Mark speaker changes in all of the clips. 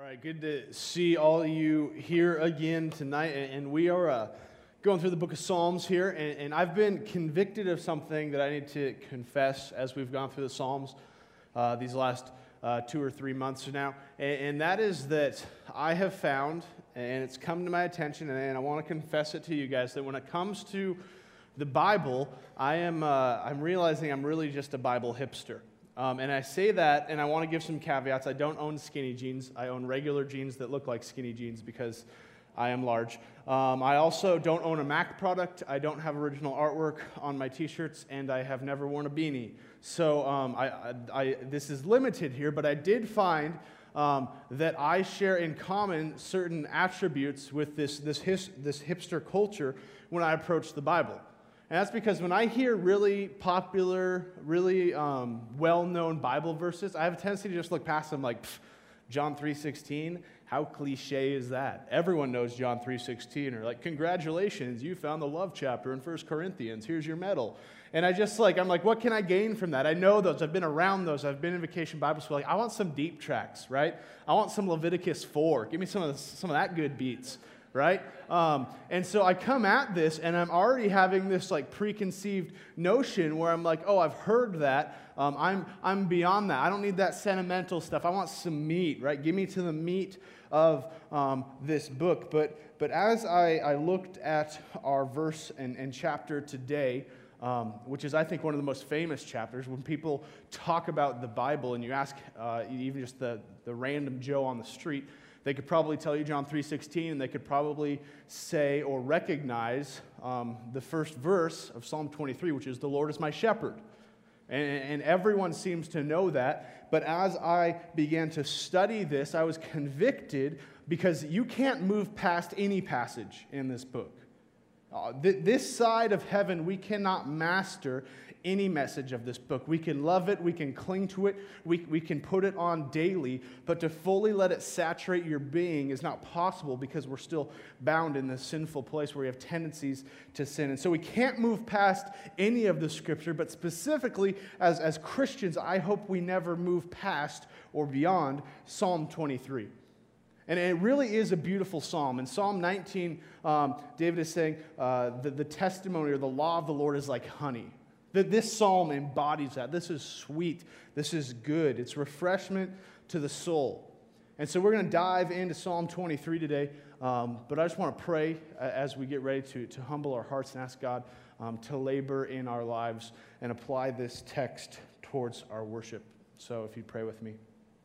Speaker 1: right, good to see all of you here again tonight. And we are going through the book of Psalms here. And I've been convicted of something that I need to confess as we've gone through the Psalms these last 2 or 3 months now. And that is that I have found, and it's come to my attention, and I want to confess it to you guys, that when it comes to the Bible, I'm realizing I'm really just a Bible hipster. And I say that, and I want to give some caveats. I don't own skinny jeans. I own regular jeans that look like skinny jeans because I am large. I also don't own a Mac product. I don't have original artwork on my t-shirts, and I have never worn a beanie. So this is limited here, but I did find that I share in common certain attributes with this hipster culture when I approach the Bible. And that's because when I hear really popular, really well-known Bible verses, I have a tendency to just look past them like, John 3:16, how cliche is that? Everyone knows John 3:16, or like, congratulations, you found the love chapter in 1 Corinthians, here's your medal. And I'm like, what can I gain from that? I know those, I've been around those, I've been in Vacation Bible School. Like, I want some deep tracks, right? I want some Leviticus 4. Give me some of that good beats. Right? And so I come at this, and I'm already having this like preconceived notion where I'm like, oh, I've heard that. I'm beyond that. I don't need that sentimental stuff. I want some meat, right? Give me to the meat of this book. But as I looked at our verse and chapter today, which is, I think, one of the most famous chapters, when people talk about the Bible and you ask even just the random Joe on the street, they could probably tell you John 3:16, and they could probably say or recognize the first verse of Psalm 23, which is, the Lord is my shepherd. And everyone seems to know that. But as I began to study this, I was convicted because you can't move past any passage in this book. This side of heaven, we cannot master any message of this book. We can love it, we can cling to it, we can put it on daily, but to fully let it saturate your being is not possible because we're still bound in this sinful place where we have tendencies to sin. And so we can't move past any of the scripture, but specifically as Christians, I hope we never move past or beyond Psalm 23. And it really is a beautiful psalm. In Psalm 19, David is saying the testimony or the law of the Lord is like honey. That this psalm embodies that. This is sweet. This is good. It's refreshment to the soul. And so we're going to dive into Psalm 23 today. But I just want to pray as we get ready to humble our hearts and ask God to labor in our lives and apply this text towards our worship. So if you'd pray with me.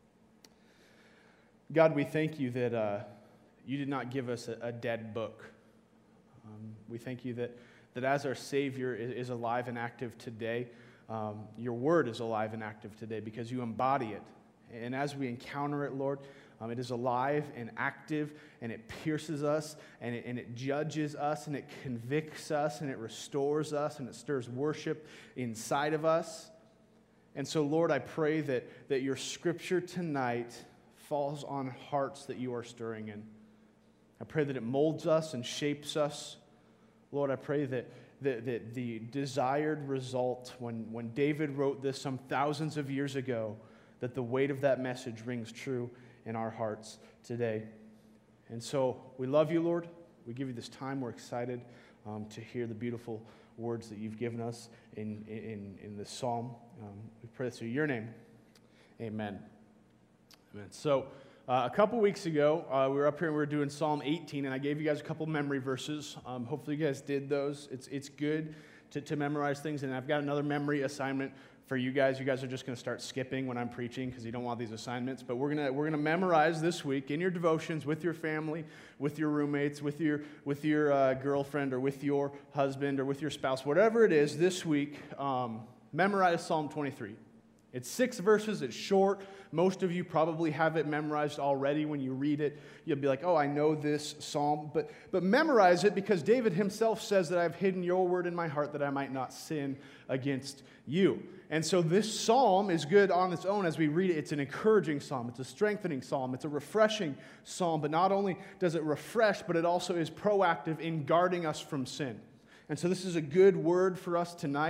Speaker 1: God, we thank you that you did not give us a dead book. We thank you that as our Savior is alive and active today, your word is alive and active today because you embody it. And as we encounter it, Lord, it is alive and active, and it pierces us, and it judges us, and it convicts us, and it restores us, and it stirs worship inside of us. And so, Lord, I pray that your scripture tonight falls on hearts that you are stirring in. I pray that it molds us and shapes us. Lord, I pray that the desired result, when David wrote this some thousands of years ago, that the weight of that message rings true in our hearts today. And so we love you, Lord. We give you this time. We're excited to hear the beautiful words that you've given us in this psalm. We pray this through your name. Amen. Amen. So a couple weeks ago, we were up here and we were doing Psalm 18, and I gave you guys a couple memory verses. Hopefully you guys did those. It's good to memorize things, and I've got another memory assignment for you guys. You guys are just going to start skipping when I'm preaching because you don't want these assignments, but we're gonna memorize this week in your devotions with your family, with your roommates, with your girlfriend or with your husband or with your spouse, whatever it is this week. Memorize Psalm 23. It's 6 verses, it's short. Most of you probably have it memorized already. When you read it, you'll be like, oh, I know this psalm. But memorize it because David himself says that I've hidden your word in my heart that I might not sin against you. And so this psalm is good on its own as we read it. It's an encouraging psalm. It's a strengthening psalm. It's a refreshing psalm. But not only does it refresh, but it also is proactive in guarding us from sin. And so this is a good word for us tonight.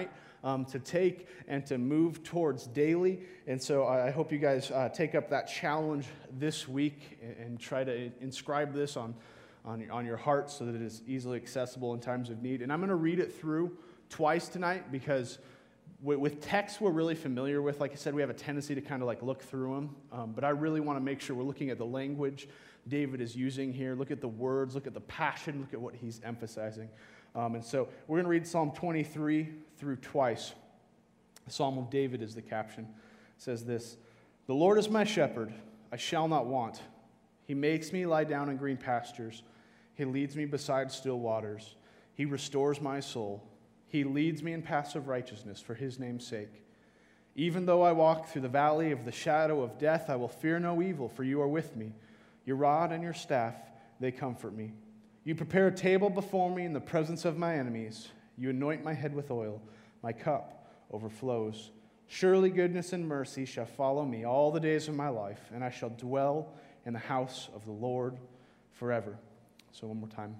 Speaker 1: to take and to move towards daily. And so I hope you guys take up that challenge this week and try to inscribe this on your heart so that it is easily accessible in times of need. And I'm going to read it through twice tonight because with texts we're really familiar with, like I said, we have a tendency to kind of like look through them. But I really want to make sure we're looking at the language David is using here. Look at the words, look at the passion, look at what he's emphasizing. And so we're going to read Psalm 23 through twice. The Psalm of David is the caption. It says this: "The Lord is my shepherd, I shall not want. He makes me lie down in green pastures. He leads me beside still waters. He restores my soul. He leads me in paths of righteousness for his name's sake. Even though I walk through the valley of the shadow of death, I will fear no evil, for you are with me. Your rod and your staff, they comfort me. You prepare a table before me in the presence of my enemies. You anoint my head with oil. My cup overflows. Surely goodness and mercy shall follow me all the days of my life, and I shall dwell in the house of the Lord forever." So one more time.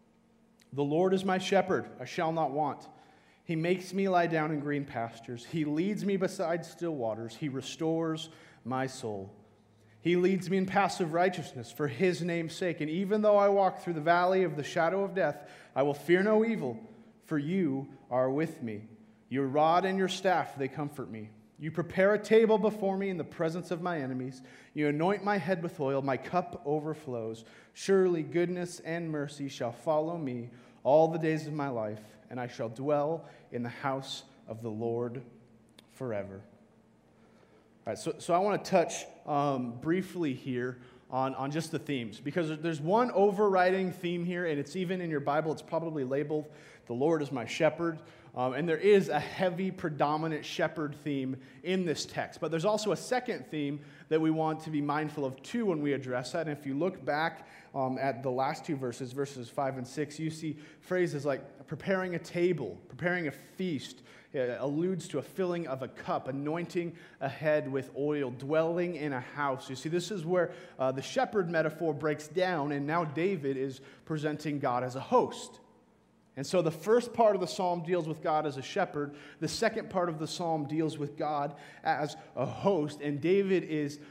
Speaker 1: "The Lord is my shepherd, I shall not want. He makes me lie down in green pastures. He leads me beside still waters. He restores my soul. He leads me in paths of righteousness for his name's sake. And even though I walk through the valley of the shadow of death, I will fear no evil, for you are with me. Your rod and your staff, they comfort me. You prepare a table before me in the presence of my enemies. You anoint my head with oil. My cup overflows. Surely goodness and mercy shall follow me all the days of my life, and I shall dwell in the house of the Lord forever." All right, so I want to touch briefly here on just the themes, because there's one overriding theme here, and it's even in your Bible. It's probably labeled, "The Lord is my shepherd." And there is a heavy, predominant shepherd theme in this text. But there's also a second theme that we want to be mindful of, too, when we address that. And if you look back at the last two verses, verses 5 and 6, you see phrases like preparing a table, preparing a feast. It alludes to a filling of a cup, anointing a head with oil, dwelling in a house. You see, this is where the shepherd metaphor breaks down, and now David is presenting God as a host. And so the first part of the psalm deals with God as a shepherd. The second part of the psalm deals with God as a host. And David is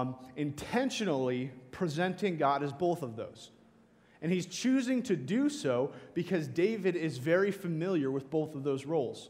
Speaker 1: intentionally presenting God as both of those. And he's choosing to do so because David is very familiar with both of those roles.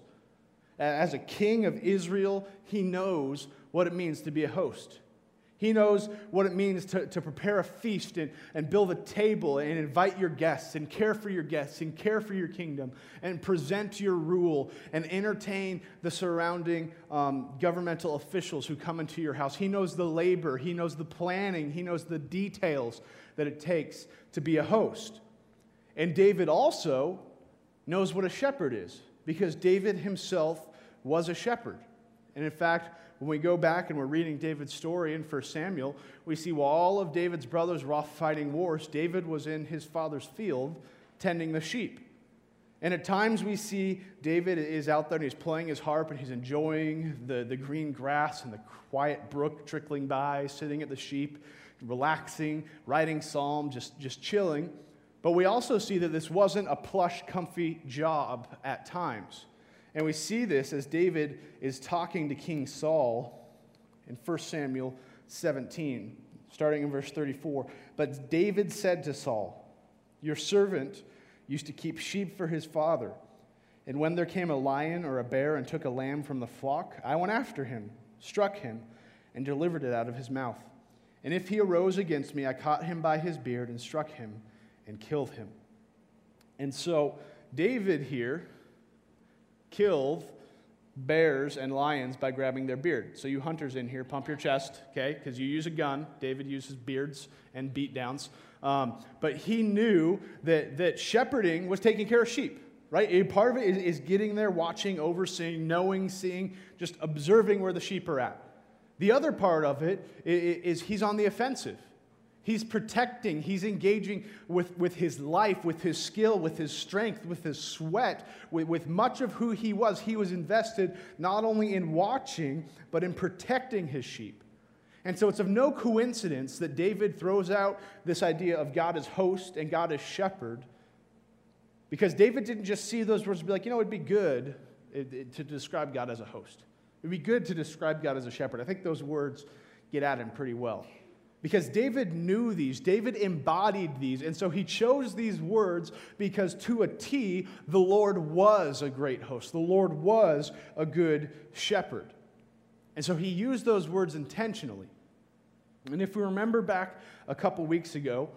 Speaker 1: As a king of Israel, he knows what it means to be a host. He knows what it means to prepare a feast and build a table and invite your guests and care for your guests and care for your kingdom and present your rule and entertain the surrounding governmental officials who come into your house. He knows the labor. He knows the planning. He knows the details that it takes to be a host. And David also knows what a shepherd is, because David himself was a shepherd. And in fact, when we go back and we're reading David's story in 1 Samuel, we see while all of David's brothers were off fighting wars, David was in his father's field tending the sheep. And at times we see David is out there and he's playing his harp and he's enjoying the green grass and the quiet brook trickling by, sitting at the sheep, relaxing, writing psalm, just chilling. But we also see that this wasn't a plush, comfy job at times. And we see this as David is talking to King Saul in 1 Samuel 17, starting in verse 34. "But David said to Saul, 'Your servant used to keep sheep for his father. And when there came a lion or a bear and took a lamb from the flock, I went after him, struck him, and delivered it out of his mouth. And if he arose against me, I caught him by his beard and struck him and killed him.'" And so David here killed bears and lions by grabbing their beard. So you hunters in here, pump your chest, okay? Because you use a gun. David uses beards and beatdowns. But he knew that shepherding was taking care of sheep, right? A part of it is getting there, watching, overseeing, knowing, seeing, just observing where the sheep are at. The other part of it is he's on the offensive. He's protecting, he's engaging with his life, with his skill, with his strength, with his sweat, with much of who he was. He was invested not only in watching, but in protecting his sheep. And so it's of no coincidence that David throws out this idea of God as host and God as shepherd, because David didn't just see those words and be like, it'd be good to describe God as a host. It would be good to describe God as a shepherd. I think those words get at him pretty well. Because David knew these, David embodied these, and so he chose these words because to a T, the Lord was a great host. The Lord was a good shepherd. And so he used those words intentionally. And if we remember back a couple weeks ago,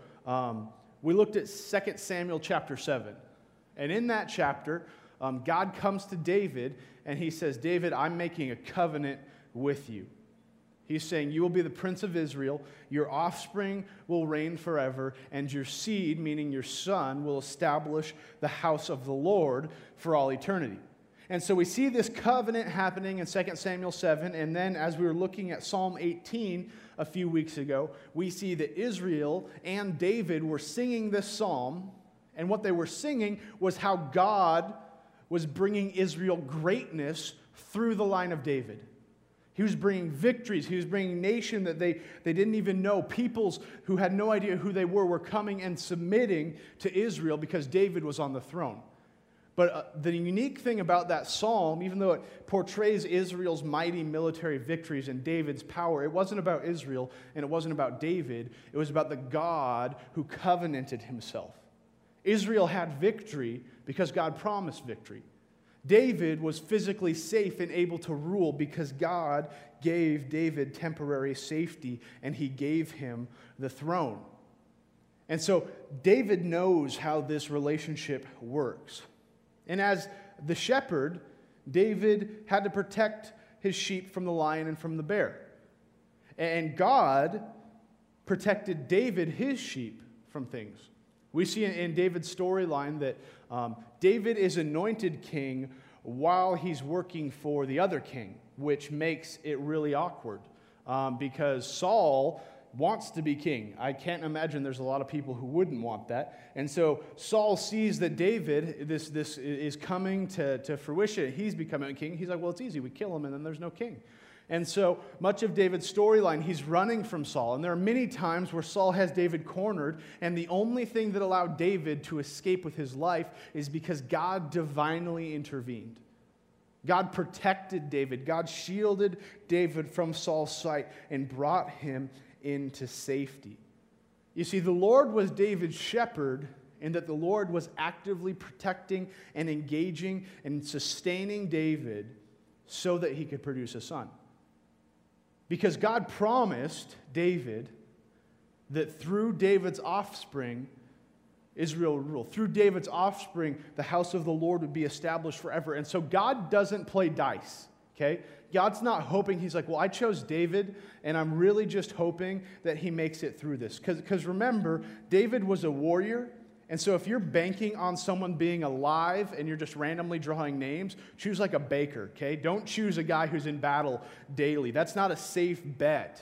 Speaker 1: we looked at 2 Samuel chapter 7. And in that chapter, God comes to David and he says, David, I'm making a covenant with you. He's saying, you will be the prince of Israel, your offspring will reign forever, and your seed, meaning your son, will establish the house of the Lord for all eternity. And so we see this covenant happening in 2 Samuel 7, and then as we were looking at Psalm 18 a few weeks ago, we see that Israel and David were singing this psalm, and what they were singing was how God was bringing Israel greatness through the line of David. He was bringing victories. He was bringing a nation that they didn't even know. Peoples who had no idea who they were coming and submitting to Israel because David was on the throne. But the unique thing about that psalm, even though it portrays Israel's mighty military victories and David's power, it wasn't about Israel and it wasn't about David. It was about the God who covenanted himself. Israel had victory because God promised victory. David was physically safe and able to rule because God gave David temporary safety and he gave him the throne. And so David knows how this relationship works. And as the shepherd, David had to protect his sheep from the lion and from the bear. And God protected David, his sheep, from things. We see in David's storyline that David is anointed king while he's working for the other king, which makes it really awkward because Saul wants to be king. I can't imagine there's a lot of people who wouldn't want that. And so Saul sees that David, this is coming to fruition. He's becoming a king. He's like, well, it's easy. We kill him and then there's no king. And so much of David's storyline, he's running from Saul. And there are many times where Saul has David cornered, and the only thing that allowed David to escape with his life is because God divinely intervened. God protected David. God shielded David from Saul's sight and brought him into safety. You see, the Lord was David's shepherd in that the Lord was actively protecting and engaging and sustaining David so that he could produce a son. Because God promised David that through David's offspring, Israel would rule. Through David's offspring, the house of the Lord would be established forever. And so God doesn't play dice, okay? God's not hoping. He's like, well, I chose David, and I'm really just hoping that he makes it through this. Because remember, David was a warrior. And so if you're banking on someone being alive and you're just randomly drawing names, choose like a baker, okay? Don't choose a guy who's in battle daily. That's not a safe bet.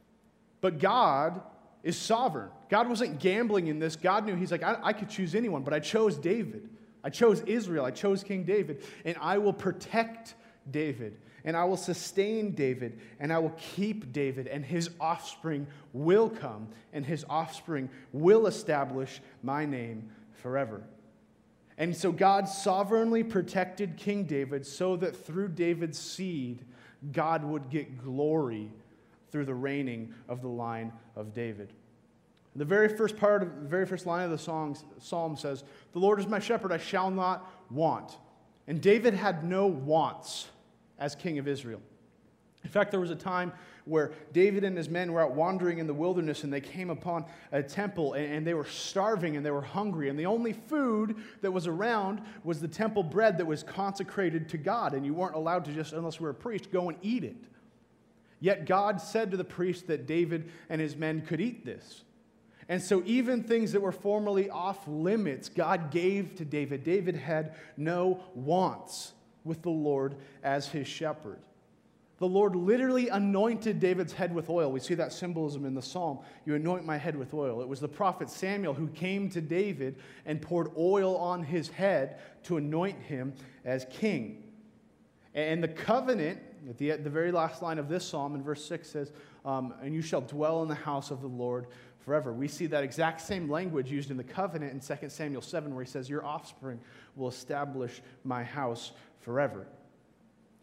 Speaker 1: But God is sovereign. God wasn't gambling in this. God knew. He's like, I could choose anyone, but I chose David. I chose Israel. I chose King David. And I will protect David. And I will sustain David, and I will keep David, and his offspring will come, and his offspring will establish my name forever. And so God sovereignly protected King David so that through David's seed, God would get glory through the reigning of the line of David. The very first line of the psalm says, "The Lord is my shepherd, I shall not want." And David had no wants as king of Israel. In fact, there was a time where David and his men were out wandering in the wilderness and they came upon a temple and they were starving and they were hungry. And the only food that was around was the temple bread that was consecrated to God. And you weren't allowed to just, unless you were a priest, go and eat it. Yet God said to the priest that David and his men could eat this. And so even things that were formerly off limits, God gave to David. David had no wants with the Lord as his shepherd. The Lord literally anointed David's head with oil. We see that symbolism in the psalm. You anoint my head with oil. It was the prophet Samuel who came to David and poured oil on his head to anoint him as king. And the covenant, at the very last line of this psalm in verse 6 says, and you shall dwell in the house of the Lord forever. We see that exact same language used in the covenant in 2 Samuel 7 where he says, your offspring will establish my house forever.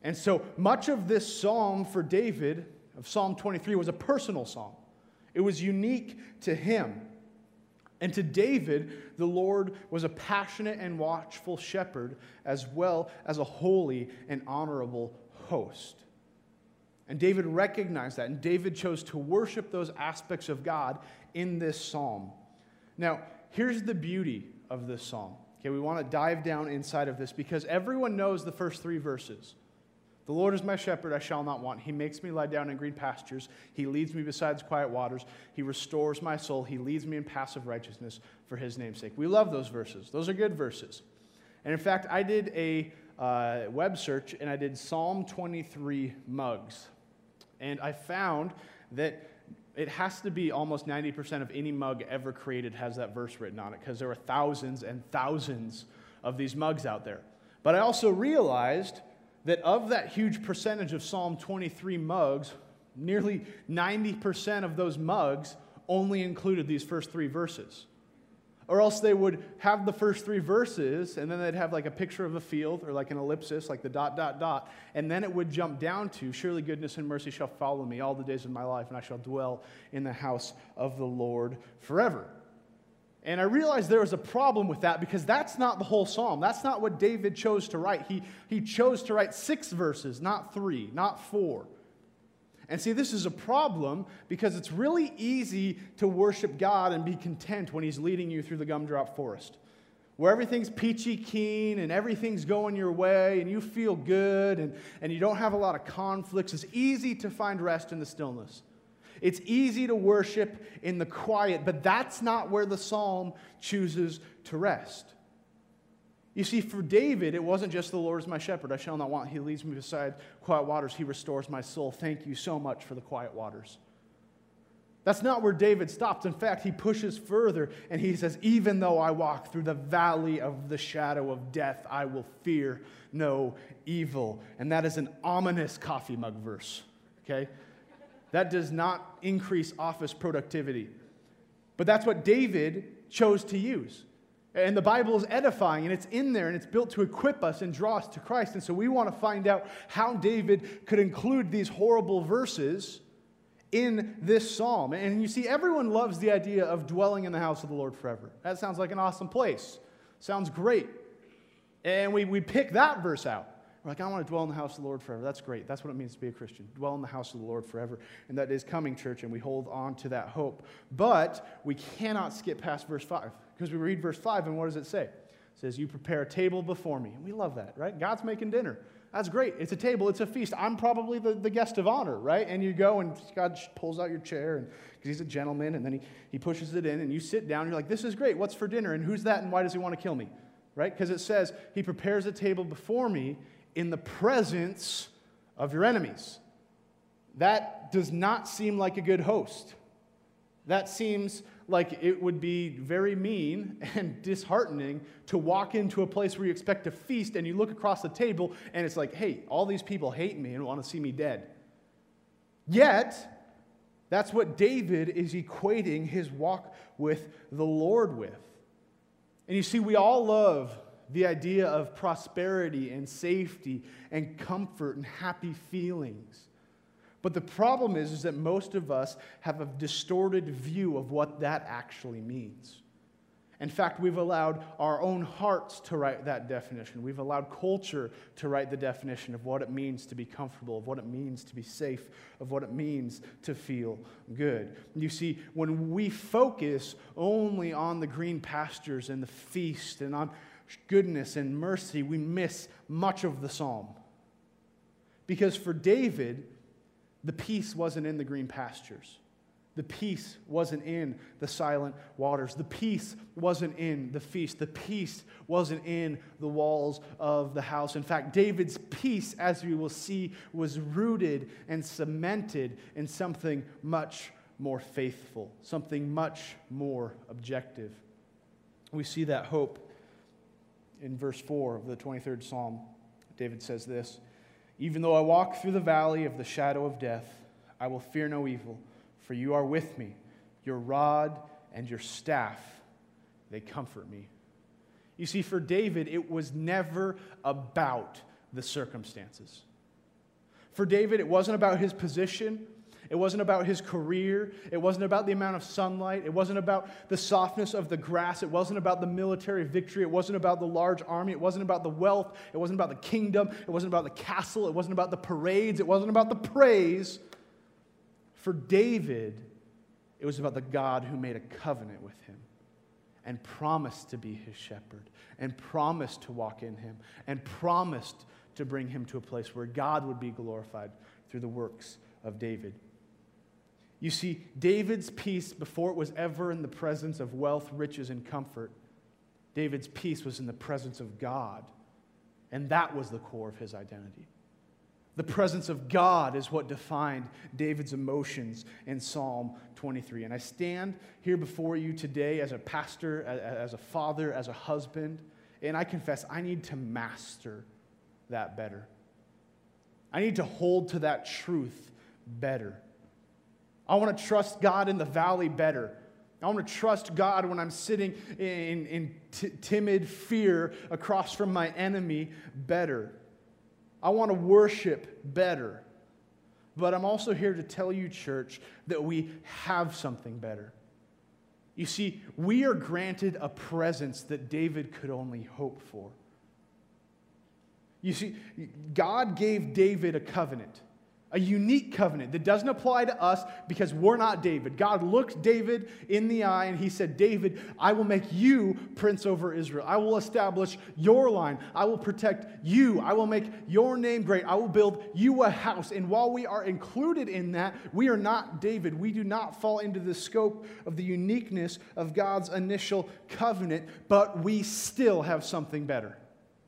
Speaker 1: And so much of this psalm for David, of Psalm 23, was a personal psalm. It was unique to him. And to David, the Lord was a passionate and watchful shepherd, as well as a holy and honorable host. And David recognized that, and David chose to worship those aspects of God in this psalm. Now, here's the beauty of this psalm. Okay, we want to dive down inside of this because everyone knows the first 3 verses. The Lord is my shepherd, I shall not want. He makes me lie down in green pastures. He leads me beside quiet waters. He restores my soul. He leads me in paths of righteousness for his name's sake. We love those verses. Those are good verses. And in fact, I did a web search, and I did Psalm 23 mugs. And I found that it has to be almost 90% of any mug ever created has that verse written on it, because there are thousands and thousands of these mugs out there. But I also realized that of that huge percentage of Psalm 23 mugs, nearly 90% of those mugs only included these first 3 verses. Or else they would have the first 3 verses, and then they'd have like a picture of a field, or like an ellipsis, like the ... and then it would jump down to, surely goodness and mercy shall follow me all the days of my life, and I shall dwell in the house of the Lord forever. And I realized there was a problem with that because that's not the whole psalm. That's not what David chose to write. He chose to write 6 verses, not 3, not 4. And see, this is a problem because it's really easy to worship God and be content when he's leading you through the gumdrop forest, where everything's peachy keen and everything's going your way and you feel good and you don't have a lot of conflicts. It's easy to find rest in the stillness. It's easy to worship in the quiet, but that's not where the psalm chooses to rest. You see, for David, it wasn't just the Lord is my shepherd, I shall not want. He leads me beside quiet waters. He restores my soul. Thank you so much for the quiet waters. That's not where David stops. In fact, he pushes further and he says, even though I walk through the valley of the shadow of death, I will fear no evil. And that is an ominous coffee mug verse, okay? That does not increase office productivity. But that's what David chose to use. And the Bible is edifying, and it's in there, and it's built to equip us and draw us to Christ. And so we want to find out how David could include these horrible verses in this psalm. And you see, everyone loves the idea of dwelling in the house of the Lord forever. That sounds like an awesome place. Sounds great. And we pick that verse out. We're like, I want to dwell in the house of the Lord forever. That's great. That's what it means to be a Christian. Dwell in the house of the Lord forever. And that is coming, church, and we hold on to that hope. But we cannot skip past verse 5, because we read verse 5, and what does it say? It says, you prepare a table before me. And we love that, right? God's making dinner. That's great. It's a table. It's a feast. I'm probably the guest of honor, right? And you go, and God pulls out your chair, and because he's a gentleman, and then he pushes it in, and you sit down, and you're like, this is great. What's for dinner? And who's that, and why does he want to kill me? Right? Because it says, he prepares a table before me in the presence of your enemies. That does not seem like a good host. That seems like it would be very mean and disheartening to walk into a place where you expect to feast and you look across the table and it's like, hey, all these people hate me and want to see me dead. Yet, that's what David is equating his walk with the Lord with. And you see, we all love the idea of prosperity and safety and comfort and happy feelings. But the problem is that most of us have a distorted view of what that actually means. In fact, we've allowed our own hearts to write that definition. We've allowed culture to write the definition of what it means to be comfortable, of what it means to be safe, of what it means to feel good. You see, when we focus only on the green pastures and the feast and on goodness and mercy, we miss much of the psalm. Because for David, the peace wasn't in the green pastures. The peace wasn't in the silent waters. The peace wasn't in the feast. The peace wasn't in the walls of the house. In fact, David's peace, as we will see, was rooted and cemented in something much more faithful, something much more objective. We see that hope in verse 4 of the 23rd Psalm. David says this, even though I walk through the valley of the shadow of death, I will fear no evil, for you are with me. Your rod and your staff, they comfort me. You see, for David, it was never about the circumstances. For David, it wasn't about his position. It wasn't about his career. It wasn't about the amount of sunlight. It wasn't about the softness of the grass. It wasn't about the military victory. It wasn't about the large army. It wasn't about the wealth. It wasn't about the kingdom. It wasn't about the castle. It wasn't about the parades. It wasn't about the praise. For David, it was about the God who made a covenant with him and promised to be his shepherd and promised to walk in him and promised to bring him to a place where God would be glorified through the works of David. You see, David's peace, before it was ever in the presence of wealth, riches, and comfort, David's peace was in the presence of God. And that was the core of his identity. The presence of God is what defined David's emotions in Psalm 23. And I stand here before you today as a pastor, as a father, as a husband, and I confess I need to master that better. I need to hold to that truth better. I want to trust God in the valley better. I want to trust God when I'm sitting in timid fear across from my enemy better. I want to worship better. But I'm also here to tell you, church, that we have something better. You see, we are granted a presence that David could only hope for. You see, God gave David a covenant. A unique covenant that doesn't apply to us because we're not David. God looked David in the eye and he said, David, I will make you prince over Israel. I will establish your line. I will protect you. I will make your name great. I will build you a house. And while we are included in that, we are not David. We do not fall into the scope of the uniqueness of God's initial covenant, but we still have something better.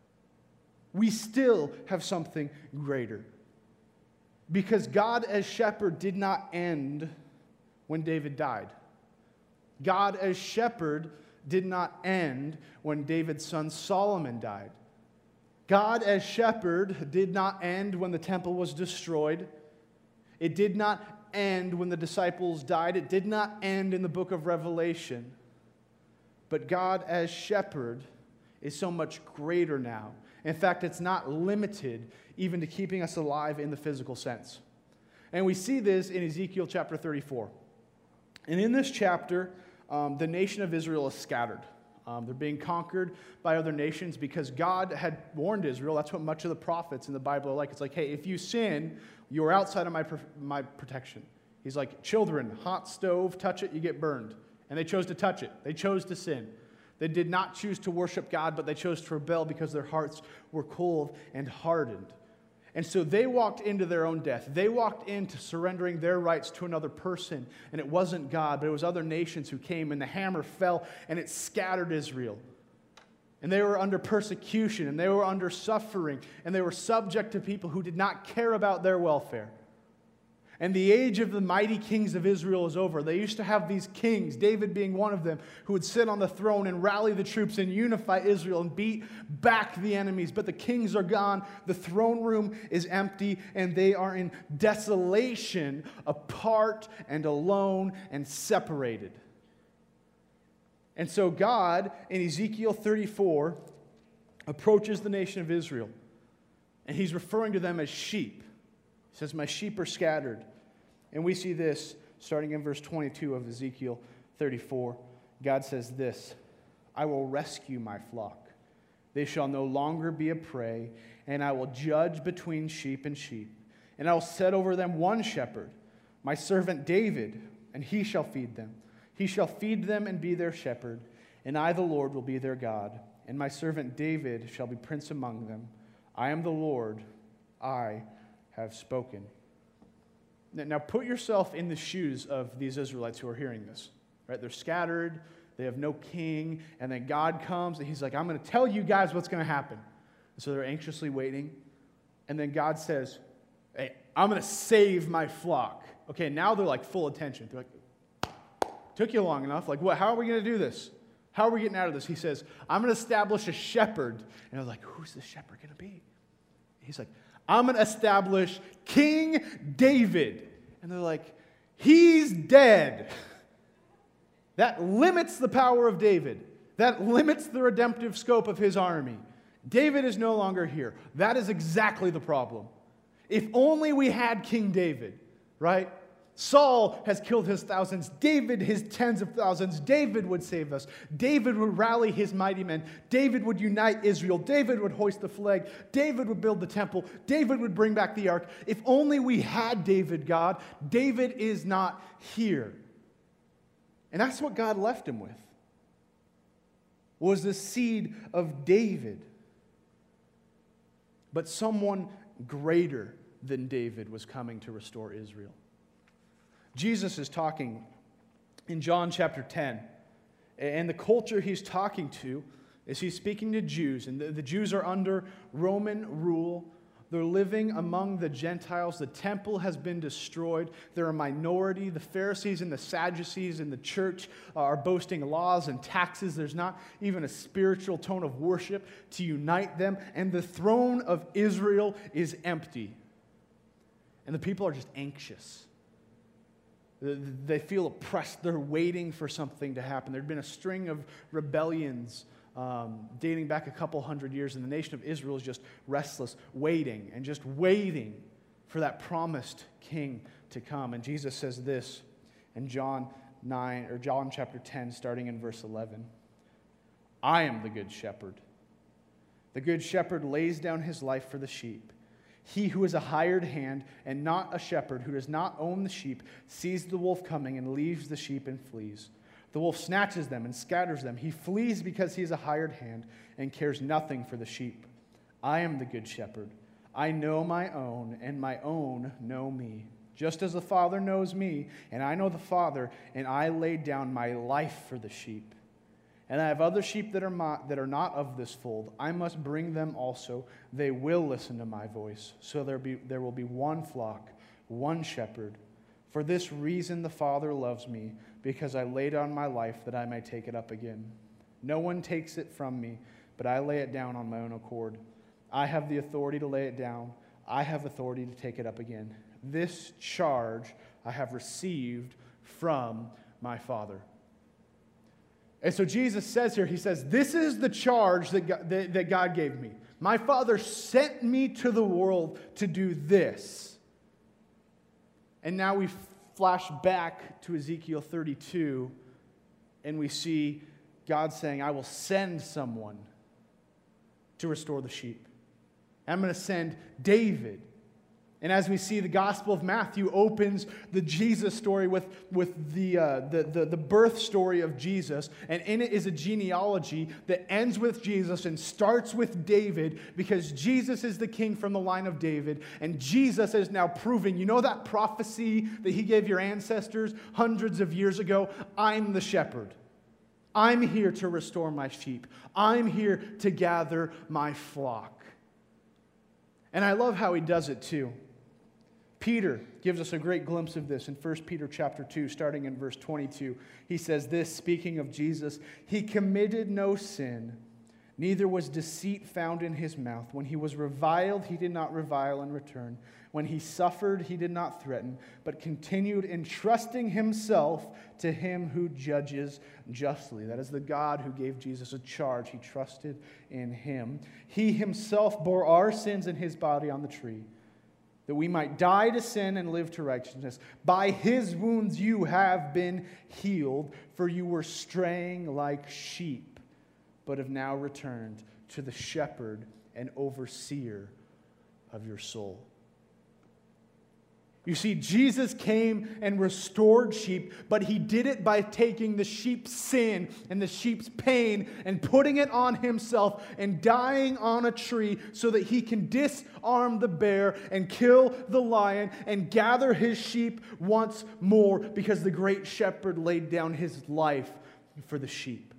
Speaker 1: We still have something greater. Because God as shepherd did not end when David died. God as shepherd did not end when David's son Solomon died. God as shepherd did not end when the temple was destroyed. It did not end when the disciples died. It did not end in the book of Revelation. But God as shepherd is so much greater now. In fact, it's not limited even to keeping us alive in the physical sense. And we see this in Ezekiel chapter 34. And in this chapter, the nation of Israel is scattered. They're being conquered by other nations because God had warned Israel. That's what much of the prophets in the Bible are like. It's like, hey, if you sin, you're outside of my protection. He's like, children, hot stove, touch it, you get burned. And they chose to touch it. They chose to sin. They did not choose to worship God, but they chose to rebel because their hearts were cold and hardened. And so they walked into their own death. They walked into surrendering their rights to another person. And it wasn't God, but it was other nations who came, and the hammer fell, and it scattered Israel. And they were under persecution, and they were under suffering, and they were subject to people who did not care about their welfare. And the age of the mighty kings of Israel is over. They used to have these kings, David being one of them, who would sit on the throne and rally the troops and unify Israel and beat back the enemies. But the kings are gone, the throne room is empty, and they are in desolation, apart and alone and separated. And so God, in Ezekiel 34, approaches the nation of Israel, and he's referring to them as sheep. He says, my sheep are scattered. And we see this starting in verse 22 of Ezekiel 34. God says this, I will rescue my flock. They shall no longer be a prey, and I will judge between sheep and sheep. And I will set over them one shepherd, my servant David, and he shall feed them. He shall feed them and be their shepherd, and I, the Lord, will be their God. And my servant David shall be prince among them. I am the Lord, I have spoken. Now put yourself in the shoes of these Israelites who are hearing this. Right? They're scattered, they have no king, and then God comes and he's like, I'm going to tell you guys what's going to happen. And so they're anxiously waiting. And then God says, hey, I'm going to save my flock. Okay, now they're like full attention. They're like, took you long enough. Like, what? How are we going to do this? How are we getting out of this? He says, I'm going to establish a shepherd. And they're like, who's this shepherd going to be? He's like, I'm going to establish King David. And they're like, he's dead. That limits the power of David. That limits the redemptive scope of his army. David is no longer here. That is exactly the problem. If only we had King David, right? Saul has killed his thousands. David his tens of thousands. David would save us. David would rally his mighty men. David would unite Israel. David would hoist the flag. David would build the temple. David would bring back the ark. If only we had David, God. David is not here. And that's what God left him with, was the seed of David. But someone greater than David was coming to restore Israel. Jesus is talking in John chapter 10, and the culture he's talking to is he's speaking to Jews, and the Jews are under Roman rule. They're living among the Gentiles. The temple has been destroyed. They're a minority. The Pharisees and the Sadducees in the church are boasting laws and taxes. There's not even a spiritual tone of worship to unite them, and the throne of Israel is empty. And the people are just anxious. They feel oppressed. They're waiting for something to happen. There had been a string of rebellions dating back a couple hundred years, and the nation of Israel is just restless, waiting for that promised king to come. And Jesus says this in John chapter 10, starting in verse 11. I am the good shepherd. The good shepherd lays down his life for the sheep. He who is a hired hand and not a shepherd, who does not own the sheep, sees the wolf coming and leaves the sheep and flees. The wolf snatches them and scatters them. He flees because he is a hired hand and cares nothing for the sheep. I am the good shepherd. I know my own, and my own know me. Just as the Father knows me, and I know the Father, and I lay down my life for the sheep. And I have other sheep that are not of this fold. I must bring them also. They will listen to my voice. So there will be one flock, one shepherd. For this reason the Father loves me, because I laid down my life that I may take it up again. No one takes it from me, but I lay it down on my own accord. I have the authority to lay it down. I have authority to take it up again. This charge I have received from my Father. And so Jesus says here, he says, this is the charge that God gave me. My Father sent me to the world to do this. And now we flash back to Ezekiel 32, and we see God saying, I will send someone to restore the sheep. I'm going to send David. And as we see, the Gospel of Matthew opens the Jesus story with the birth story of Jesus. And in it is a genealogy that ends with Jesus and starts with David, because Jesus is the king from the line of David. And Jesus is now proving, you know that prophecy that he gave your ancestors hundreds of years ago? I'm the shepherd. I'm here to restore my sheep. I'm here to gather my flock. And I love how he does it too. Peter gives us a great glimpse of this in 1 Peter chapter 2, starting in verse 22. He says this, speaking of Jesus, he committed no sin, neither was deceit found in his mouth. When he was reviled, he did not revile in return. When he suffered, he did not threaten, but continued entrusting himself to him who judges justly. That is the God who gave Jesus a charge. He trusted in him. He himself bore our sins in his body on the tree, that we might die to sin and live to righteousness. By his wounds you have been healed, for you were straying like sheep, but have now returned to the shepherd and overseer of your soul. You see, Jesus came and restored sheep, but he did it by taking the sheep's sin and the sheep's pain and putting it on himself and dying on a tree so that he can disarm the bear and kill the lion and gather his sheep once more, because the great shepherd laid down his life for the sheep.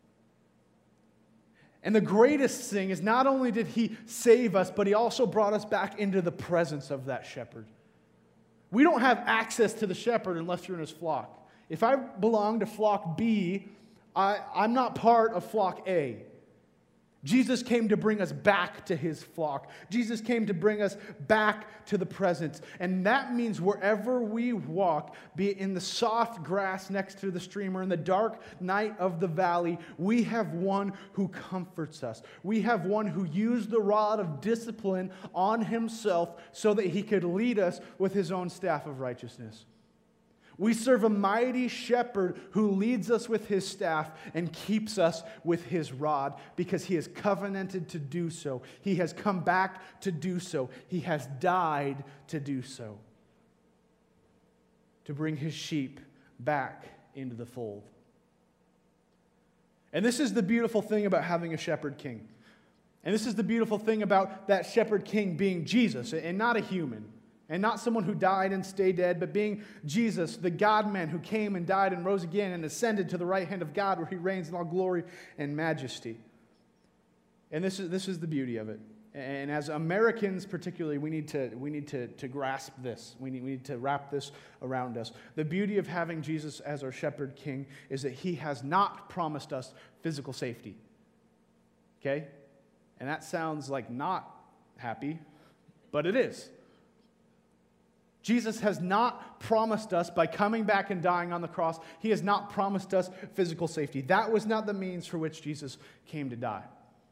Speaker 1: And the greatest thing is, not only did he save us, but he also brought us back into the presence of that shepherd. We don't have access to the shepherd unless you're in his flock. If I belong to flock B, I'm not part of flock A. Jesus came to bring us back to his flock. Jesus came to bring us back to the presence. And that means wherever we walk, be it in the soft grass next to the stream or in the dark night of the valley, we have one who comforts us. We have one who used the rod of discipline on himself so that he could lead us with his own staff of righteousness. We serve a mighty shepherd who leads us with his staff and keeps us with his rod because he has covenanted to do so. He has come back to do so. He has died to do so. To bring his sheep back into the fold. And this is the beautiful thing about having a shepherd king. And this is the beautiful thing about that shepherd king being Jesus and not a human. And not someone who died and stayed dead, but being Jesus, the God-man who came and died and rose again and ascended to the right hand of God where he reigns in all glory and majesty. And this is the beauty of it. And as Americans particularly, we need to grasp this. We need to wrap this around us. The beauty of having Jesus as our shepherd king is that he has not promised us physical safety. Okay? And that sounds like not happy, but it is. Jesus has not promised us, by coming back and dying on the cross, he has not promised us physical safety. That was not the means for which Jesus came to die.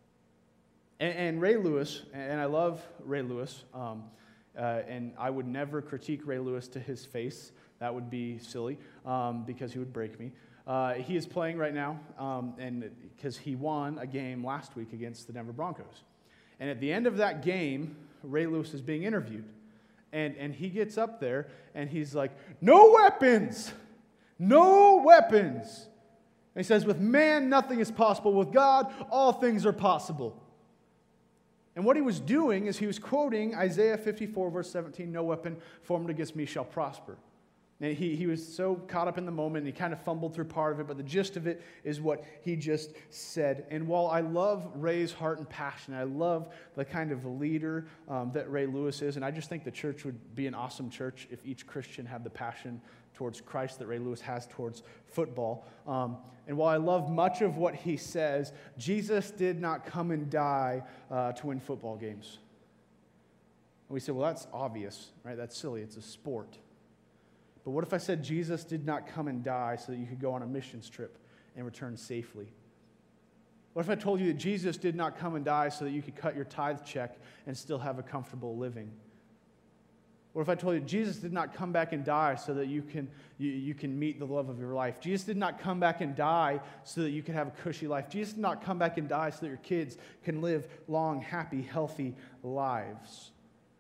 Speaker 1: And Ray Lewis, and I love Ray Lewis, and I would never critique Ray Lewis to his face. That would be silly, because he would break me. He is playing right now, and because he won a game last week against the Denver Broncos. And at the end of that game, Ray Lewis is being interviewed. And he gets up there and he's like, no weapons! No weapons! And he says, with man, nothing is possible. With God, all things are possible. And what he was doing is he was quoting Isaiah 54, verse 17, no weapon formed against me shall prosper. And he was so caught up in the moment, and he kind of fumbled through part of it, but the gist of it is what he just said. And while I love Ray's heart and passion, I love the kind of leader that Ray Lewis is, and I just think the church would be an awesome church if each Christian had the passion towards Christ that Ray Lewis has towards football. And while I love much of what he says, Jesus did not come and die to win football games. And we say, well, that's obvious, right? That's silly. It's a sport. But what if I said Jesus did not come and die so that you could go on a missions trip and return safely? What if I told you that Jesus did not come and die so that you could cut your tithe check and still have a comfortable living? What if I told you Jesus did not come back and die so that you can meet the love of your life? Jesus did not come back and die so that you can have a cushy life. Jesus did not come back and die so that your kids can live long, happy, healthy lives.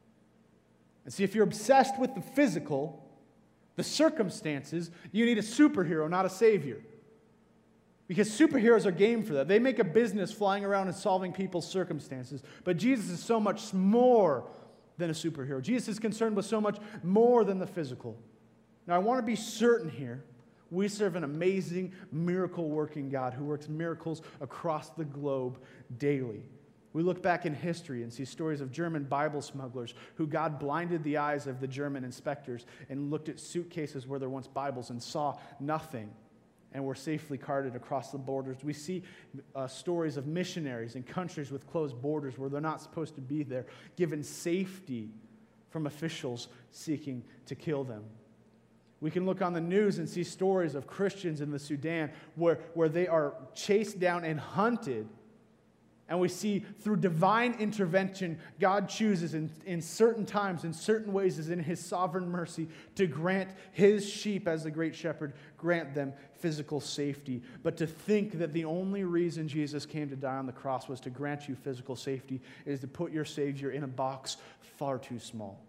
Speaker 1: And see, if you're obsessed with the physical, the circumstances, you need a superhero, not a savior. Because superheroes are game for that. They make a business flying around and solving people's circumstances. But Jesus is so much more than a superhero. Jesus is concerned with so much more than the physical. Now, I want to be certain here, we serve an amazing, miracle-working God who works miracles across the globe daily. We look back in history and see stories of German Bible smugglers who God blinded the eyes of the German inspectors and looked at suitcases where there once Bibles and saw nothing and were safely carted across the borders. We see stories of missionaries in countries with closed borders where they're not supposed to be there, given safety from officials seeking to kill them. We can look on the news and see stories of Christians in the Sudan where they are chased down and hunted. And we see through divine intervention, God chooses in certain times, in certain ways, as in his sovereign mercy, to grant his sheep as the great shepherd, grant them physical safety. But to think that the only reason Jesus came to die on the cross was to grant you physical safety is to put your Savior in a box far too small.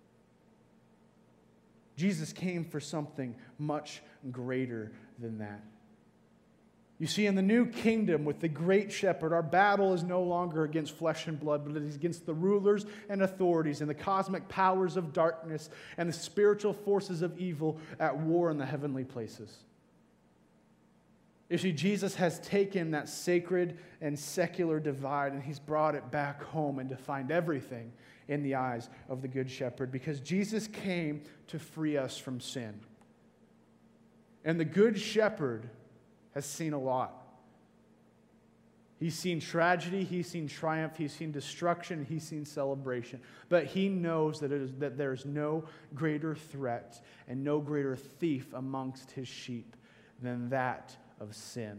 Speaker 1: Jesus came for something much greater than that. You see, in the new kingdom with the great shepherd, our battle is no longer against flesh and blood, but it is against the rulers and authorities and the cosmic powers of darkness and the spiritual forces of evil at war in the heavenly places. You see, Jesus has taken that sacred and secular divide and he's brought it back home and defined everything in the eyes of the good shepherd, because Jesus came to free us from sin. And the good shepherd has seen a lot. He's seen tragedy, he's seen triumph, he's seen destruction, he's seen celebration. But he knows that there's no greater threat and no greater thief amongst his sheep than that of sin.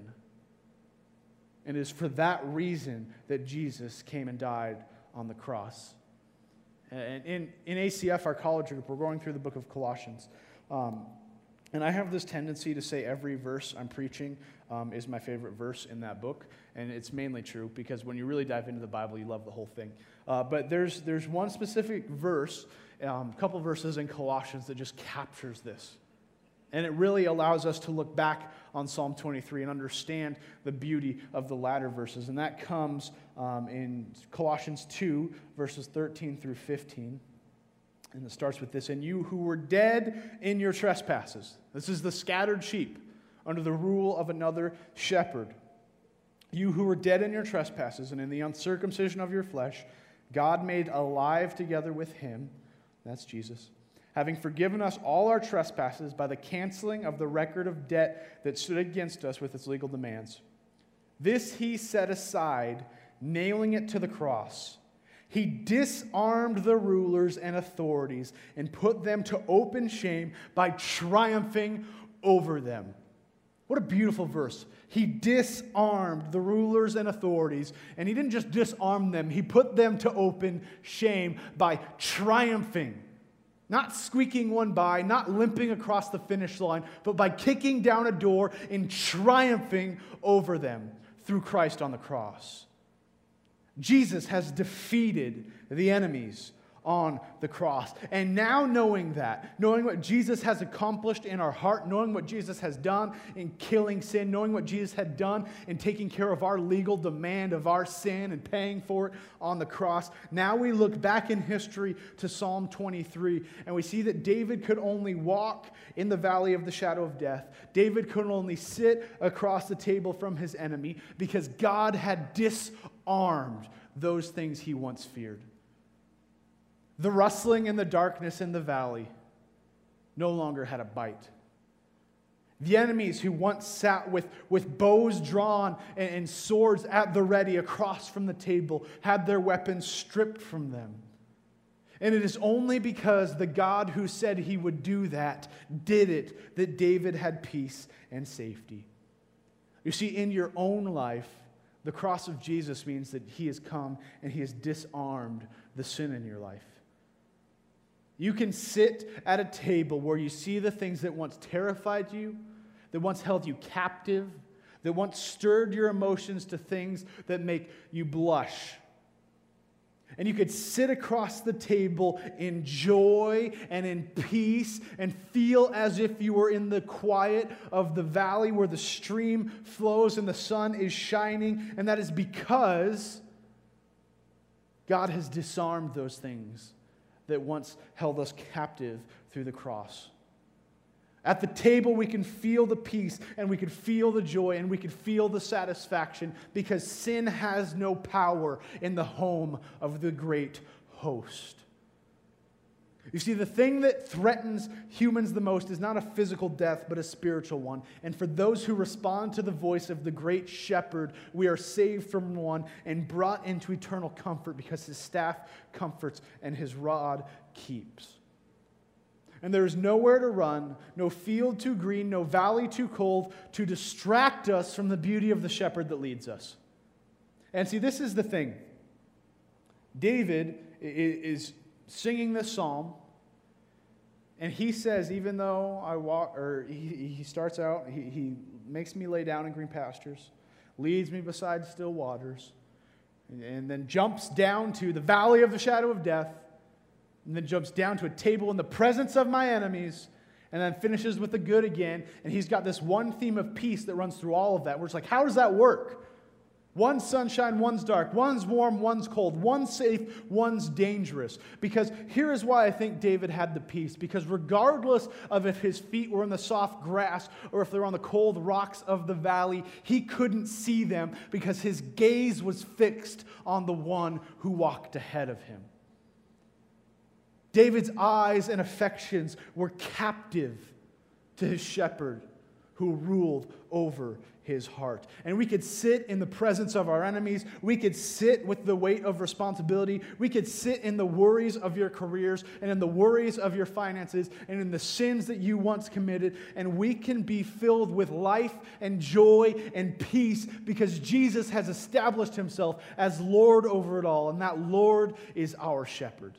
Speaker 1: And it is for that reason that Jesus came and died on the cross. And in ACF, our college group, we're going through the book of Colossians. And I have this tendency to say every verse I'm preaching is my favorite verse in that book. And it's mainly true because when you really dive into the Bible, you love the whole thing. But there's one specific verse, a couple verses in Colossians that just captures this. And it really allows us to look back on Psalm 23 and understand the beauty of the latter verses. And that comes in Colossians 2, verses 13 through 15. And it starts with this: "And you who were dead in your trespasses," this is the scattered sheep under the rule of another shepherd. "You who were dead in your trespasses and in the uncircumcision of your flesh, God made alive together with him," that's Jesus, "having forgiven us all our trespasses by the canceling of the record of debt that stood against us with its legal demands. This he set aside, nailing it to the cross. He disarmed the rulers and authorities and put them to open shame by triumphing over them." What a beautiful verse. He disarmed the rulers and authorities, and he didn't just disarm them, he put them to open shame by triumphing. Not squeaking one by, not limping across the finish line, but by kicking down a door and triumphing over them through Christ on the cross. Jesus has defeated the enemies on the cross. And now knowing that, knowing what Jesus has accomplished in our heart, knowing what Jesus has done in killing sin, knowing what Jesus had done in taking care of our legal demand of our sin and paying for it on the cross, now we look back in history to Psalm 23 and we see that David could only walk in the valley of the shadow of death. David could only sit across the table from his enemy because God had disarmed those things he once feared. The rustling and the darkness in the valley no longer had a bite. The enemies who once sat with bows drawn and swords at the ready across from the table had their weapons stripped from them. And it is only because the God who said he would do that did it that David had peace and safety. You see, in your own life, the cross of Jesus means that he has come and he has disarmed the sin in your life. You can sit at a table where you see the things that once terrified you, that once held you captive, that once stirred your emotions to things that make you blush. And you could sit across the table in joy and in peace and feel as if you were in the quiet of the valley where the stream flows and the sun is shining. And that is because God has disarmed those things that once held us captive through the cross. At the table, we can feel the peace, and we can feel the joy, and we can feel the satisfaction, because sin has no power in the home of the great host. You see, the thing that threatens humans the most is not a physical death, but a spiritual one. And for those who respond to the voice of the great shepherd, we are saved from one and brought into eternal comfort, because his staff comforts and his rod keeps. And there is nowhere to run, no field too green, no valley too cold to distract us from the beauty of the shepherd that leads us. And see, this is the thing. David is singing this psalm, and he says, even though I walk, or he starts out, he makes me lay down in green pastures, leads me beside still waters, and then jumps down to the valley of the shadow of death, and then jumps down to a table in the presence of my enemies, and then finishes with the good again. And he's got this one theme of peace that runs through all of that. We're just like, how does that work? One's sunshine, one's dark. One's warm, one's cold. One's safe, one's dangerous. Because here is why I think David had the peace. Because regardless of if his feet were in the soft grass or if they're on the cold rocks of the valley, he couldn't see them because his gaze was fixed on the one who walked ahead of him. David's eyes and affections were captive to his shepherd who ruled over his heart. And we could sit in the presence of our enemies. We could sit with the weight of responsibility. We could sit in the worries of your careers and in the worries of your finances and in the sins that you once committed. And we can be filled with life and joy and peace because Jesus has established himself as Lord over it all. And that Lord is our shepherd.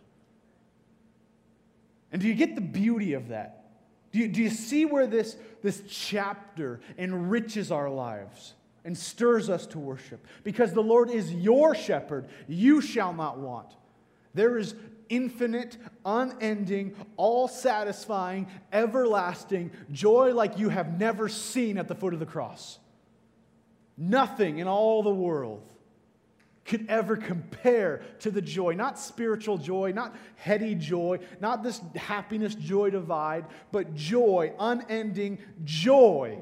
Speaker 1: And do you get the beauty of that? Do you see where this chapter enriches our lives and stirs us to worship? Because the Lord is your shepherd, you shall not want. There is infinite, unending, all-satisfying, everlasting joy like you have never seen at the foot of the cross. Nothing in all the world could ever compare to the joy, not spiritual joy, not heady joy, not this happiness joy divide, but joy, unending joy,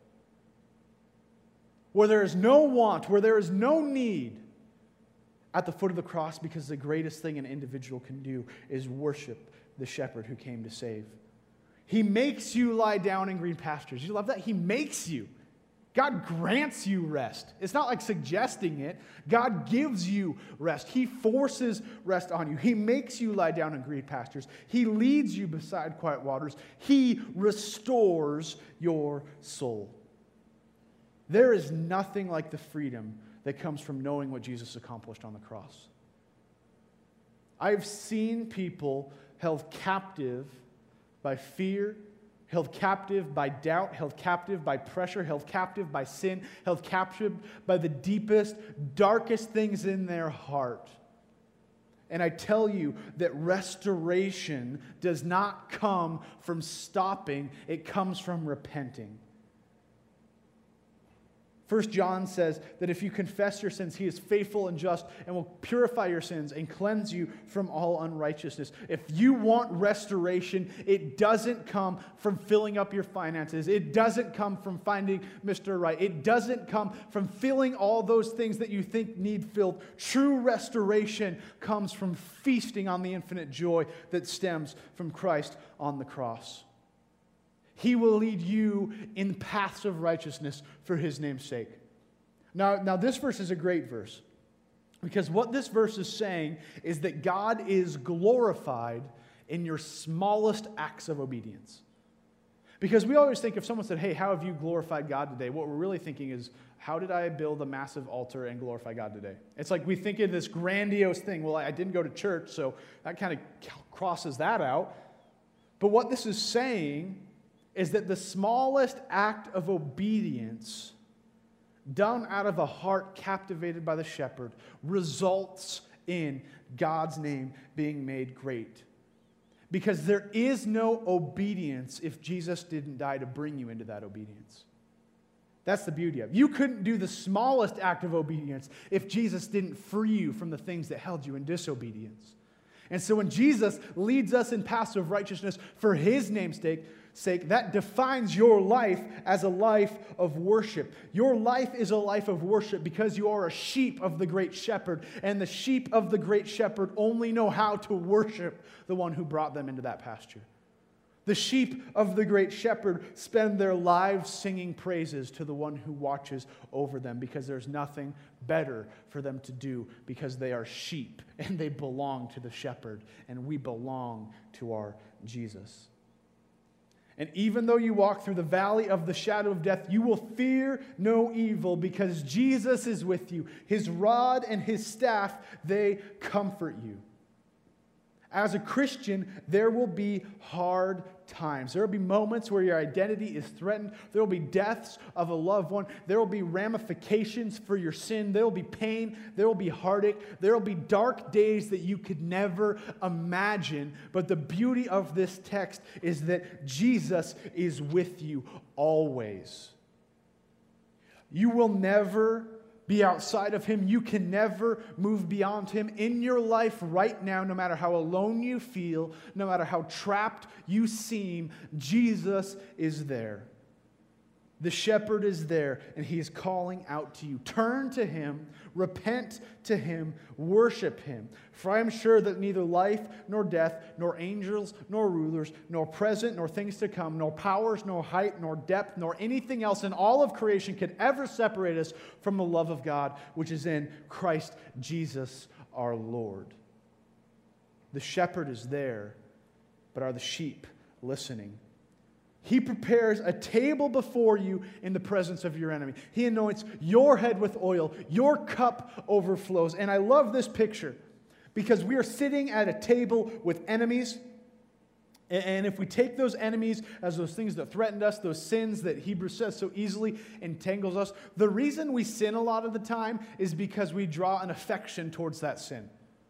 Speaker 1: where there is no want, where there is no need at the foot of the cross, because the greatest thing an individual can do is worship the shepherd who came to save. He makes you lie down in green pastures. You love that? He makes you. God grants you rest. It's not like suggesting it. God gives you rest. He forces rest on you. He makes you lie down in green pastures. He leads you beside quiet waters. He restores your soul. There is nothing like the freedom that comes from knowing what Jesus accomplished on the cross. I've seen people held captive by fear, held captive by doubt, held captive by pressure, held captive by sin, held captive by the deepest, darkest things in their heart. And I tell you that restoration does not come from stopping, it comes from repenting. 1 John says that if you confess your sins, he is faithful and just and will purify your sins and cleanse you from all unrighteousness. If you want restoration, it doesn't come from filling up your finances. It doesn't come from finding Mr. Right. It doesn't come from filling all those things that you think need filled. True restoration comes from feasting on the infinite joy that stems from Christ on the cross. He will lead you in paths of righteousness for his name's sake. Now this verse is a great verse, because what this verse is saying is that God is glorified in your smallest acts of obedience. Because we always think if someone said, hey, how have you glorified God today? What we're really thinking is, how did I build a massive altar and glorify God today? It's like we think of this grandiose thing. Well, I didn't go to church, so that kind of crosses that out. But what this is saying is that the smallest act of obedience done out of a heart captivated by the shepherd results in God's name being made great. Because there is no obedience if Jesus didn't die to bring you into that obedience. That's the beauty of it. You couldn't do the smallest act of obedience if Jesus didn't free you from the things that held you in disobedience. And so when Jesus leads us in paths of righteousness for his name's sake, that defines your life as a life of worship. Your life is a life of worship because you are a sheep of the great shepherd, and the sheep of the great shepherd only know how to worship the one who brought them into that pasture. The sheep of the great shepherd spend their lives singing praises to the one who watches over them, because there's nothing better for them to do, because they are sheep and they belong to the shepherd, and we belong to our Jesus. And even though you walk through the valley of the shadow of death, you will fear no evil, because Jesus is with you. His rod and his staff, they comfort you. As a Christian, there will be hard times. There will be moments where your identity is threatened. There will be deaths of a loved one. There will be ramifications for your sin. There will be pain. There will be heartache. There will be dark days that you could never imagine. But the beauty of this text is that Jesus is with you always. You will never be outside of him. You can never move beyond him. In your life right now, no matter how alone you feel, no matter how trapped you seem, Jesus is there. The shepherd is there, and he is calling out to you. Turn to him, repent to him, worship him. For I am sure that neither life, nor death, nor angels, nor rulers, nor present, nor things to come, nor powers, nor height, nor depth, nor anything else in all of creation could ever separate us from the love of God, which is in Christ Jesus our Lord. The shepherd is there, but are the sheep listening? He prepares a table before you in the presence of your enemy. He anoints your head with oil. Your cup overflows. And I love this picture because we are sitting at a table with enemies. And if we take those enemies as those things that threatened us, those sins that Hebrews says so easily entangles us, the reason we sin a lot of the time is because we draw an affection towards that sin.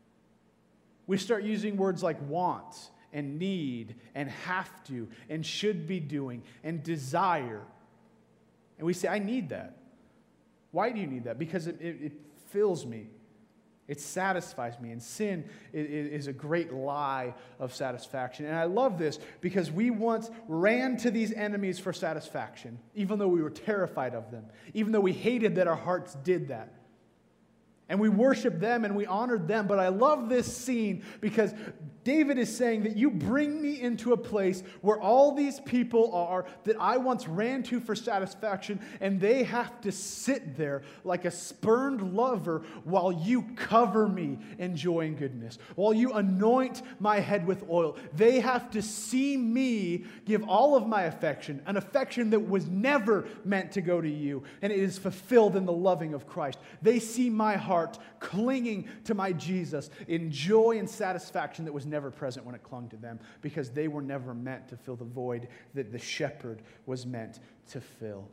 Speaker 1: We start using words like want and need, and have to, and should be doing, and desire. And we say, I need that. Why do you need that? Because it fills me. It satisfies me. And sin is a great lie of satisfaction. And I love this because we once ran to these enemies for satisfaction, even though we were terrified of them, even though we hated that our hearts did that. And we worshiped them and we honored them. But I love this scene because David is saying that you bring me into a place where all these people are that I once ran to for satisfaction, and they have to sit there like a spurned lover while you cover me in joy and goodness, while you anoint my head with oil. They have to see me give all of my affection, an affection that was never meant to go to you, and it is fulfilled in the loving of Christ. They see my heart clinging to my Jesus in joy and satisfaction that was never present when it clung to them, because they were never meant to fill the void that the shepherd was meant to fill.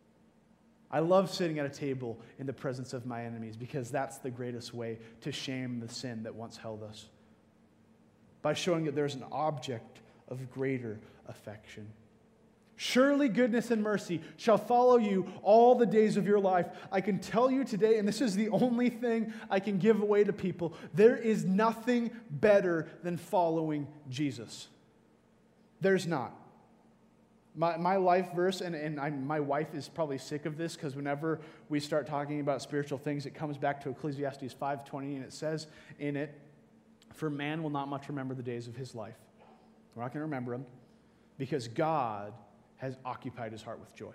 Speaker 1: I love sitting at a table in the presence of my enemies because that's the greatest way to shame the sin that once held us, by showing that there's an object of greater affection. Surely goodness and mercy shall follow you all the days of your life. I can tell you today, and this is the only thing I can give away to people, there is nothing better than following Jesus. There's not. My life verse, my wife is probably sick of this because whenever we start talking about spiritual things, it comes back to Ecclesiastes 5:20, and it says in it, for man will not much remember the days of his life. We're not going to remember them because God has occupied his heart with joy.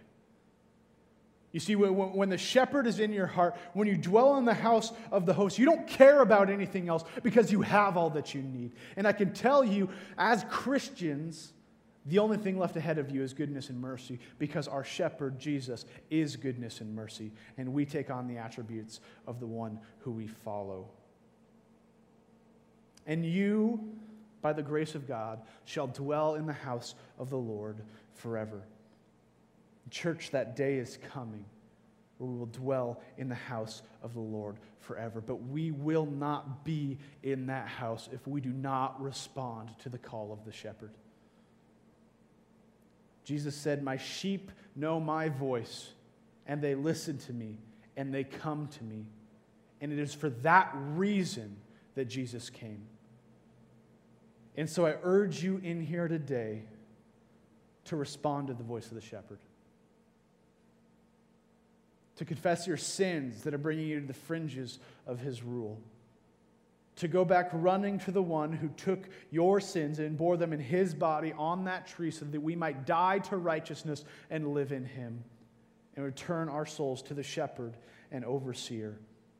Speaker 1: You see, when the shepherd is in your heart, when you dwell in the house of the host, you don't care about anything else because you have all that you need. And I can tell you, as Christians, the only thing left ahead of you is goodness and mercy, because our shepherd, Jesus, is goodness and mercy, and we take on the attributes of the one who we follow. And you, by the grace of God, shall dwell in the house of the Lord forever. Church, that day is coming where we will dwell in the house of the Lord forever. But we will not be in that house if we do not respond to the call of the shepherd. Jesus said, my sheep know my voice, and they listen to me, and they come to me. And it is for that reason that Jesus came. And so I urge you in here today to respond to the voice of the shepherd. To confess your sins that are bringing you to the fringes of his rule. To go back running to the one who took your sins and bore them in his body on that tree so that we might die to righteousness and live in him. And return our souls to the shepherd and overseer.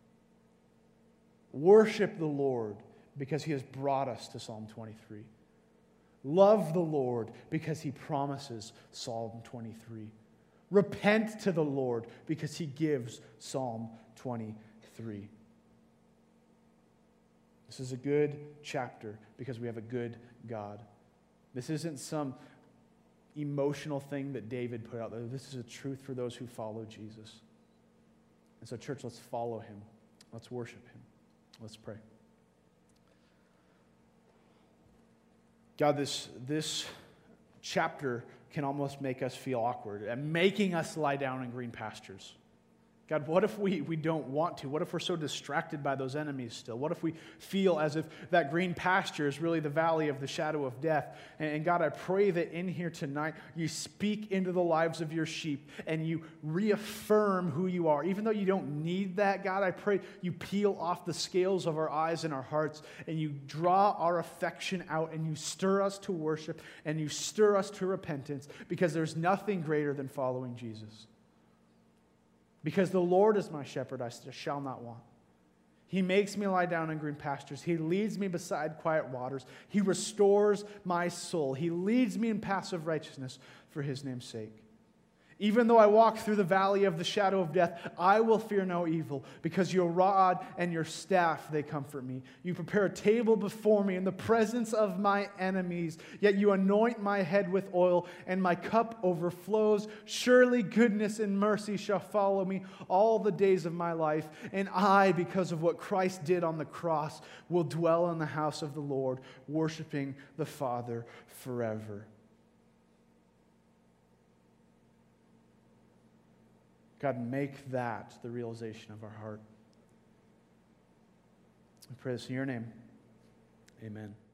Speaker 1: Worship the Lord because he has brought us to Psalm 23. Love the Lord because he promises Psalm 23. Repent to the Lord because he gives Psalm 23. This is a good chapter because we have a good God. This isn't some emotional thing that David put out there. This is a truth for those who follow Jesus. And so, church, let's follow him. Let's worship him. Let's pray. God, this chapter can almost make us feel awkward and making us lie down in green pastures. God, what if we don't want to? What if we're so distracted by those enemies still? What if we feel as if that green pasture is really the valley of the shadow of death? And God, I pray that in here tonight, you speak into the lives of your sheep and you reaffirm who you are. Even though you don't need that, God, I pray you peel off the scales of our eyes and our hearts and you draw our affection out and you stir us to worship and you stir us to repentance, because there's nothing greater than following Jesus. Because the Lord is my shepherd, I shall not want. He makes me lie down in green pastures. He leads me beside quiet waters. He restores my soul. He leads me in paths of righteousness for his name's sake. Even though I walk through the valley of the shadow of death, I will fear no evil, because your rod and your staff, they comfort me. You prepare a table before me in the presence of my enemies, yet you anoint my head with oil, and my cup overflows. Surely goodness and mercy shall follow me all the days of my life, and I, because of what Christ did on the cross, will dwell in the house of the Lord, worshiping the Father forever. God, make that the realization of our heart. We pray this in your name. Amen.